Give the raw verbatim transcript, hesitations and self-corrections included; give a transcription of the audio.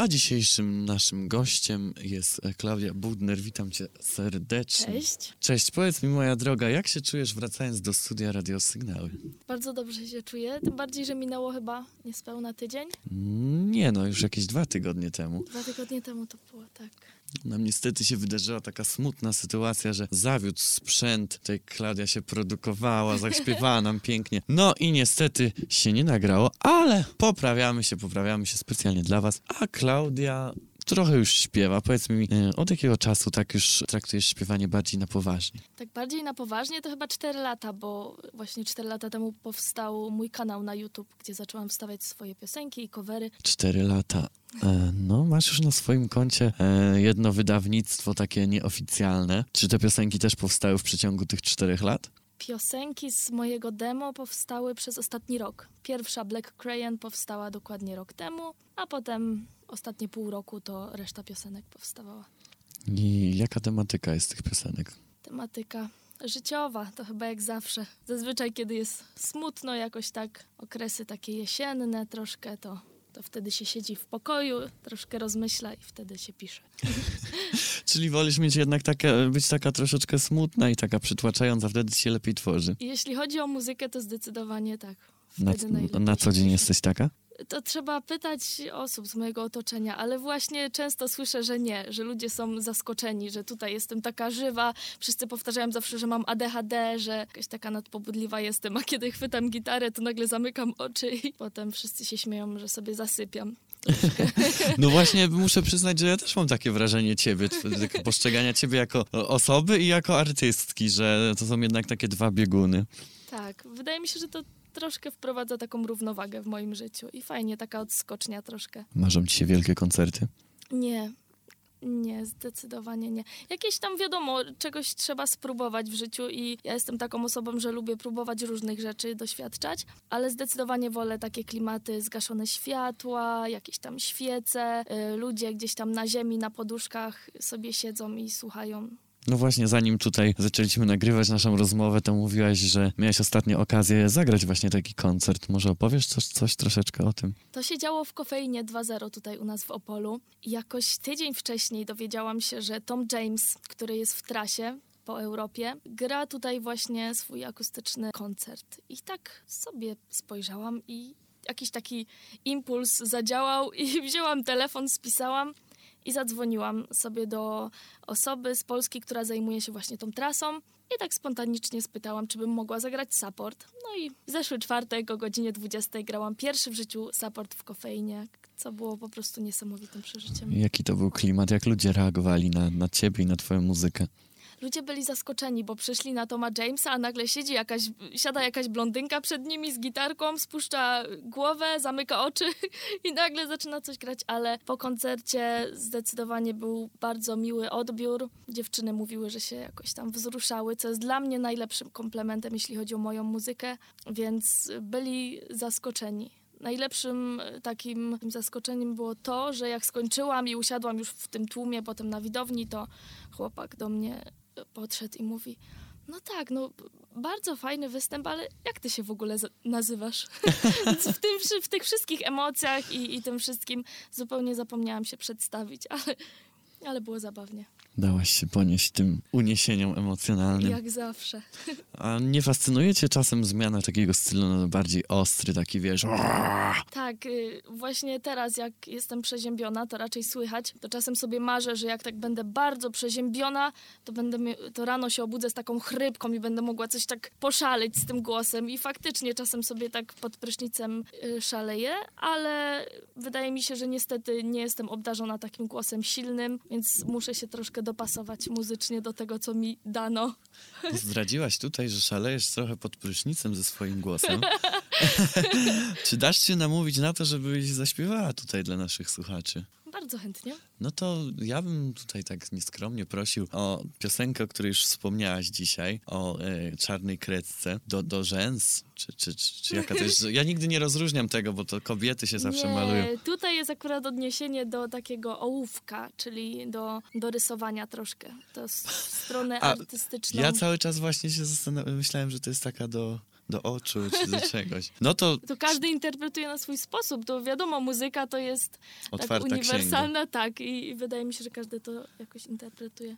A dzisiejszym naszym gościem jest Klaudia Budner. Witam cię serdecznie. Cześć. Cześć, powiedz mi, moja droga, jak się czujesz wracając do studia Radiosygnały? Bardzo dobrze się czuję, tym bardziej, że minęło chyba niespełna tydzień. Nie no, już jakieś dwa tygodnie temu. Dwa tygodnie temu to było, tak. Nam niestety się wydarzyła taka smutna sytuacja, że zawiódł sprzęt, tutaj Klaudia się produkowała, zaśpiewała nam pięknie. No i niestety się nie nagrało, ale poprawiamy się, poprawiamy się specjalnie dla was. A Klaudia trochę już śpiewa. Powiedz mi, od jakiego czasu tak już traktujesz śpiewanie bardziej na poważnie? Tak bardziej na poważnie to chyba cztery lata, bo właśnie cztery lata temu powstał mój kanał na YouTube, gdzie zaczęłam wstawiać swoje piosenki i covery. Cztery lata. E, no, masz już na swoim koncie e, jedno wydawnictwo takie nieoficjalne. Czy te piosenki też powstały w przeciągu tych czterech lat? Piosenki z mojego demo powstały przez ostatni rok. Pierwsza Black Crayon powstała dokładnie rok temu, a potem ostatnie pół roku to reszta piosenek powstawała. I jaka tematyka jest tych piosenek? Tematyka życiowa, to chyba jak zawsze. Zazwyczaj, kiedy jest smutno, jakoś tak, okresy takie jesienne troszkę, to, to wtedy się siedzi w pokoju, troszkę rozmyśla i wtedy się pisze. Czyli wolisz mieć jednak taka, być taka troszeczkę smutna i taka przytłaczająca, wtedy się lepiej tworzy. Jeśli chodzi o muzykę, to zdecydowanie tak. Na, na co dzień jesteś taka? To trzeba pytać osób z mojego otoczenia, ale właśnie często słyszę, że nie, że ludzie są zaskoczeni, że tutaj jestem taka żywa. Wszyscy powtarzają zawsze, że mam A D H D, że jakaś taka nadpobudliwa jestem, a kiedy chwytam gitarę, to nagle zamykam oczy i potem wszyscy się śmieją, że sobie zasypiam. No właśnie, muszę przyznać, że ja też mam takie wrażenie ciebie, postrzegania ciebie jako osoby i jako artystki, że to są jednak takie dwa bieguny. Tak, wydaje mi się, że to troszkę wprowadza taką równowagę w moim życiu i fajnie, taka odskocznia troszkę. Marzą ci się wielkie koncerty? Nie, nie, zdecydowanie nie. Jakieś tam wiadomo, czegoś trzeba spróbować w życiu i ja jestem taką osobą, że lubię próbować różnych rzeczy, doświadczać, ale zdecydowanie wolę takie klimaty, zgaszone światła, jakieś tam świece, yy, ludzie gdzieś tam na ziemi, na poduszkach sobie siedzą i słuchają. No właśnie, zanim tutaj zaczęliśmy nagrywać naszą rozmowę, to mówiłaś, że miałaś ostatnio okazję zagrać właśnie taki koncert. Może opowiesz coś, coś troszeczkę o tym? To się działo w Kofeinie dwa zero tutaj u nas w Opolu. Jakoś tydzień wcześniej dowiedziałam się, że Tom James, który jest w trasie po Europie, gra tutaj właśnie swój akustyczny koncert. I tak sobie spojrzałam i jakiś taki impuls zadziałał i wzięłam telefon, spisałam i zadzwoniłam sobie do osoby z Polski, która zajmuje się właśnie tą trasą i tak spontanicznie spytałam, czy bym mogła zagrać support. No i zeszły czwartek o godzinie dwudziestej grałam pierwszy w życiu support w Kofeinie, co było po prostu niesamowitym przeżyciem. Jaki to był klimat? Jak ludzie reagowali na, na ciebie i na twoją muzykę? Ludzie byli zaskoczeni, bo przyszli na Toma Jamesa, a nagle siedzi jakaś, siada jakaś blondynka przed nimi z gitarką, spuszcza głowę, zamyka oczy i nagle zaczyna coś grać, ale po koncercie zdecydowanie był bardzo miły odbiór. Dziewczyny mówiły, że się jakoś tam wzruszały, co jest dla mnie najlepszym komplementem, jeśli chodzi o moją muzykę, więc byli zaskoczeni. Najlepszym takim zaskoczeniem było to, że jak skończyłam i usiadłam już w tym tłumie, potem na widowni, to chłopak do mnie podszedł i mówi: no tak, no bardzo fajny występ, ale jak ty się w ogóle z- nazywasz? w, tym, w tych wszystkich emocjach i, i tym wszystkim zupełnie zapomniałam się przedstawić, ale, ale było zabawnie. Dałaś się ponieść tym uniesieniom emocjonalnym. Jak zawsze. A nie fascynuje cię czasem zmiana takiego stylu na bardziej ostry, taki wiesz... Tak, y, właśnie teraz jak jestem przeziębiona, to raczej słychać, to czasem sobie marzę, że jak tak będę bardzo przeziębiona, to będę mi- to rano się obudzę z taką chrypką i będę mogła coś tak poszaleć z tym głosem i faktycznie czasem sobie tak pod prysznicem y, szaleję, ale wydaje mi się, że niestety nie jestem obdarzona takim głosem silnym, więc muszę się troszkę dopasować muzycznie do tego, co mi dano. Zdradziłaś tutaj, że szalejesz trochę pod prysznicem ze swoim głosem. Czy dasz się namówić na to, żebyś zaśpiewała tutaj dla naszych słuchaczy? Bardzo chętnie. No to ja bym tutaj tak nieskromnie prosił o piosenkę, o której już wspomniałaś dzisiaj, o e, czarnej kredce, do, do rzęs, czy, czy, czy, czy jaka to jest? Ja nigdy nie rozróżniam tego, bo to kobiety się zawsze nie, malują. Tutaj jest akurat odniesienie do takiego ołówka, czyli do, do rysowania troszkę. To w stronę A artystyczną. Ja cały czas właśnie się zastanawiam, myślałem, że to jest taka do... do oczu czy do czegoś. No to... To każdy interpretuje na swój sposób. To wiadomo, muzyka to jest tak Otwarta uniwersalna, tak. I, I wydaje mi się, że każdy to jakoś interpretuje.